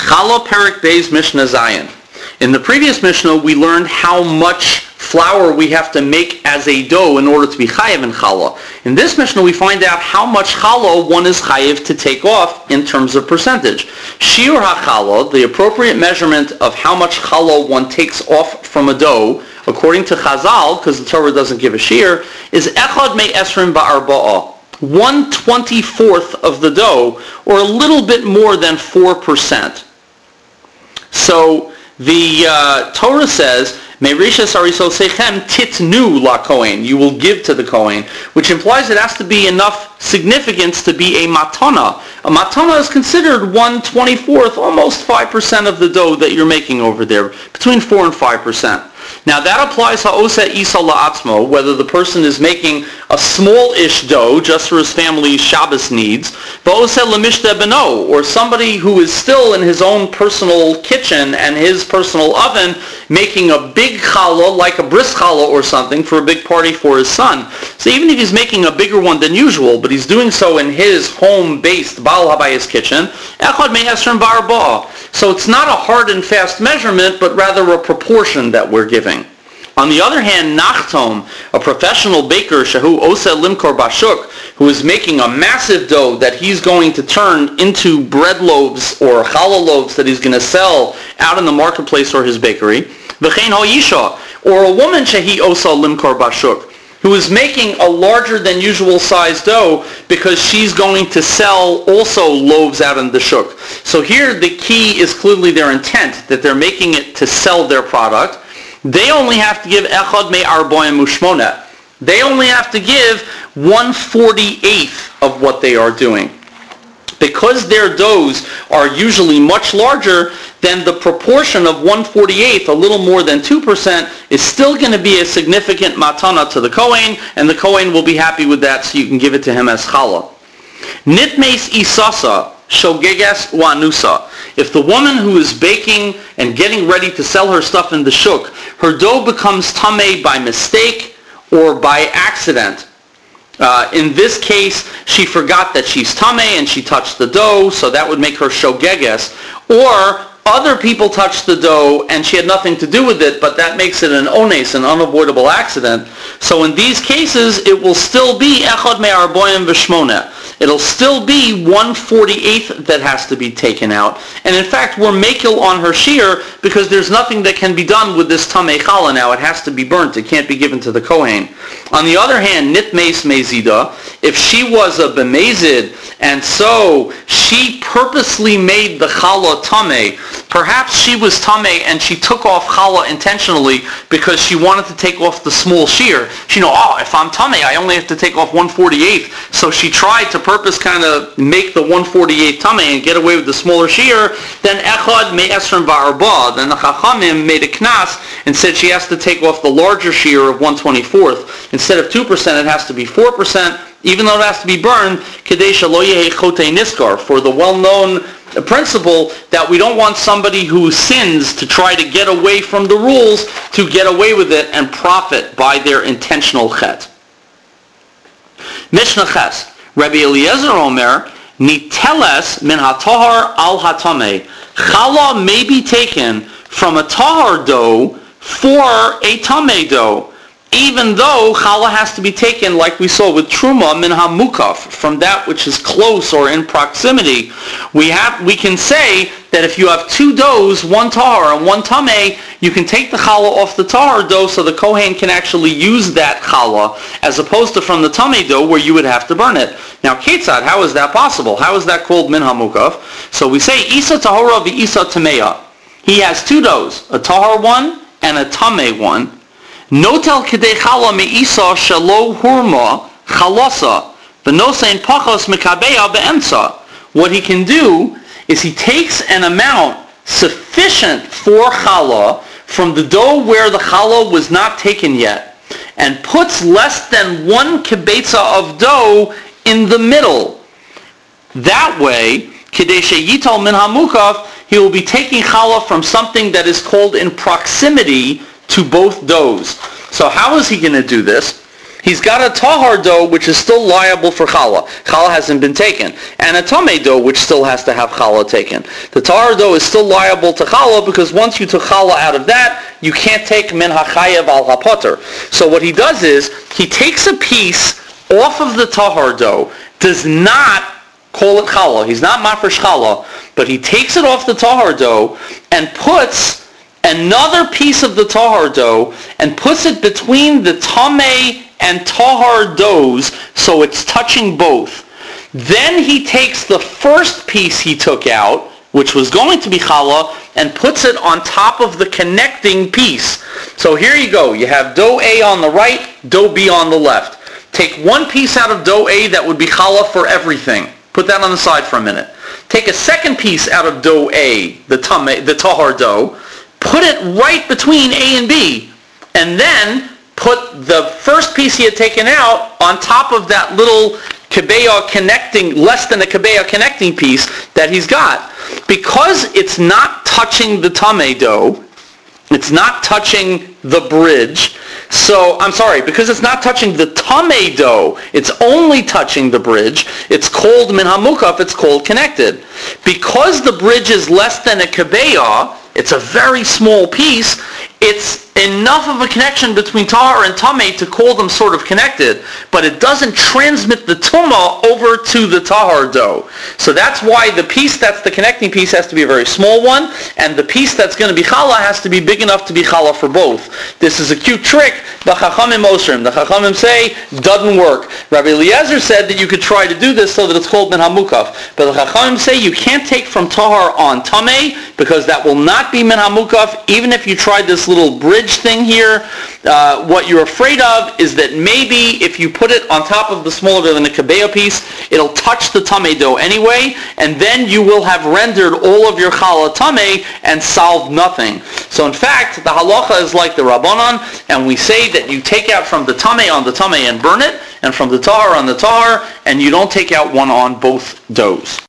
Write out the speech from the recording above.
Challah Perek Beis Mishnah Zayin. In the previous Mishnah, we learned how much flour we have to make as a dough in order to be chayev in challah. In this Mishnah, we find out how much challah one is chayev to take off in terms of percentage. Shiur ha-challah, the appropriate measurement of how much challah one takes off from a dough, according to Chazal, because the Torah doesn't give a shiur, is echad me esrim ba'arba'ah, 1/24th of the dough, or a little bit more than 4%. So the Torah says, Meirishas Arisol Sechem Titnu La Kohen, you will give to the Kohen, which implies it has to be enough significance to be a matana. A matana is considered 1/24th, almost 5% of the dough that you're making over there, between 4 and 5%. Now that applies ha'oseh isa la'atzmo, whether the person is making a small-ish dough just for his family's Shabbos needs, va'oseh lemishte beno, or somebody who is still in his own personal kitchen and his personal oven making a big challah, like a bris challah or something, for a big party for his son. So even if he's making a bigger one than usual, but he's doing so in his home-based Baal Habayis kitchen, echad me'esrim ba'arba'ah. So it's not a hard and fast measurement, but rather a proportion that we're giving. On the other hand, Nachtom, a professional baker, Shahu Oseh Limkor Bashuk, who is making a massive dough that he's going to turn into bread loaves or challah loaves that he's going to sell out in the marketplace or his bakery, V'chein Ho'isha, or a woman Shahi Oseh Limkor Bashuk, who is making a larger than usual size dough because she's going to sell also loaves out in the shuk. So here the key is clearly their intent, that they're making it to sell their product. They only have to give echad me arboim ushmona. They only have to give 1/48th of what they are doing. Because their doughs are usually much larger, then the proportion of 1/48th, a little more than 2%, is still going to be a significant matana to the Kohen, and the Kohen will be happy with that, so you can give it to him as challah. Nitmes isasa shogeges wanusa. If the woman who is baking and getting ready to sell her stuff in the shuk, her dough becomes tameh by mistake or by accident. In this case, she forgot that she's tameh and she touched the dough, so that would make her shogeges. Or other people touched the dough and she had nothing to do with it, but that makes it an ones, an unavoidable accident. So in these cases, it will still be echad me'arboim v'shmona. It'll still be 1/48th that has to be taken out. And in fact, we're makil on her shear because there's nothing that can be done with this tameh challah now. It has to be burnt. It can't be given to the Kohen. On the other hand, nitmes mezida, if she was a bemezid and so she purposely made the challah tameh, perhaps she was tameh and she took off challah intentionally because she wanted to take off the small shear. She know, if I'm tameh, I only have to take off 1/48th. So she tried to purpose kind of make the 1/48th tameh and get away with the smaller shear. Then echad me'esrim ba'arba. Then the chachamim made a knas and said she has to take off the larger shear of 1/24th. Instead of 2%, it has to be 4%. Even though it has to be burned, kadesha lo yehi chotei niskar, for the well-known principle that we don't want somebody who sins to try to get away from the rules to get away with it and profit by their intentional chet. Mishnah Ches, Rabbi Eliezer Omer, niteles min hatahar al hatameh. Challah may be taken from a tahar dough for a tameh dough, even though challah has to be taken, like we saw with truma, min hamukaf, from that which is close or in proximity. We can say that if you have two doughs, one tahar and one tameh, you can take the challah off the tahar dough so the kohen can actually use that challah, as opposed to from the tameh dough where you would have to burn it. Now, ketzad, how is that possible? How is that called min hamukaf? So we say isa tahora vi isa tameya. He has two doughs, a tahar one and a tameh one. Notel kedei challah me'isa shelo hurma chalasa v'nosein pachos mekabeya be'emsa. What he can do is he takes an amount sufficient for challah from the dough where the challah was not taken yet and puts less than 1 kibetza of dough in the middle. That way, kedei sheyital min hamukaf, he will be taking challah from something that is called in proximity to both doughs. So how is he going to do this? He's got a tahar dough which is still liable for challah. Challah hasn't been taken. And a tameh dough which still has to have challah taken. The tahar dough is still liable to challah because once you took challah out of that, you can't take min hachayev al hapoter. So what he does is, he takes a piece off of the tahar dough, does not call it challah. He's not mafresh challah, but he takes it off the tahar dough and puts another piece of the tahar dough and puts it between the tameh and tahar doughs so it's touching both. Then he takes the first piece he took out, which was going to be challah, and puts it on top of the connecting piece. So here you go. You have dough A on the right, dough B on the left. Take one piece out of dough A that would be challah for everything. Put that on the side for a minute. Take a second piece out of dough A, the tahar dough, put it right between A and B, and then put the first piece he had taken out on top of that little kebeah connecting, less than a kebeah connecting piece that he's got. Because it's not touching the tameh dough, it's not touching the bridge, because it's not touching the tameh dough, it's only touching the bridge, it's called min hamukaf, it's called connected. Because the bridge is less than a kebeah, it's a very small piece, it's enough of a connection between tahar and tameh to call them sort of connected, but it doesn't transmit the tumah over to the tahar dough. So that's why the piece that's the connecting piece has to be a very small one, and the piece that's going to be challah has to be big enough to be challah for both. This is a cute trick. The Chachamim Osrim. The Chachamim say, doesn't work. Rabbi Eliezer said that you could try to do this so that it's called min hamukaf. But the Chachamim say you can't take from tahar on tameh, because that will not be min hamukaf, even if you tried this little bridge thing here. What you're afraid of is that maybe if you put it on top of the smaller than a kebeah piece, it'll touch the tameh dough anyway, and then you will have rendered all of your challah tameh and solved nothing. So in fact, the halacha is like the Rabbanan, and we say that you take out from the tameh on the tameh and burn it, and from the tahar on the tahar, and you don't take out one on both doughs.